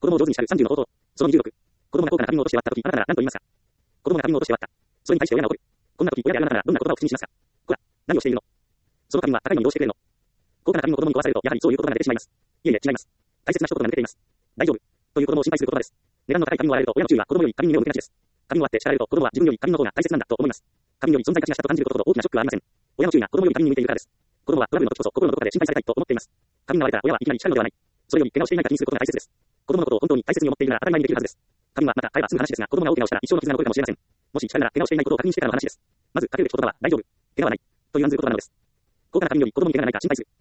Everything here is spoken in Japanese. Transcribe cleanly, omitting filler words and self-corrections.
供を上手に叱る30の方法。その26。子供が高価な花瓶を落として割ったとき、あなたなら何と言いますか？子供が花瓶を落として割った。それに対して親が怒る。こんなとき、親であるあなたならどんな言葉を口にしますか？こら、何をしているの？その花瓶は高いのにどうしてくれるの？高価な花瓶を子供に壊されると、やはりそういう言葉が出てしまいます。いえいえ、違います。大切な一言が抜けています。大丈夫。という子供を心配する言葉です。値段の高い花瓶を洗えると、親の注意は子供より花瓶に目を向けがちです。花瓶を割って叱られると、子供は自分より花瓶の方が大切なんだと思います。花瓶より存在価値がしたと感じることほど大きなショックはありません。親の注意が子供より花瓶に向いているからです。子供はトラブルの時こそ心のどこかで心配されたいと思っています。花瓶が割れたら親はいきなり叱るのではない。それより怪我をしていないか気にすることが大切です。子供のことを本当に大切に思っているなら当たり前にできるはずです。花瓶はまた買えば済む話ですが、子供が大怪我をしたら一生の傷が残るかもしれません。もし叱るなら怪我をしていないことを確認してからの話です。まずかけるべき言葉は大丈夫。怪我はない。という案ずる言葉なのです。高価な花瓶より子供に怪我がないか心配する。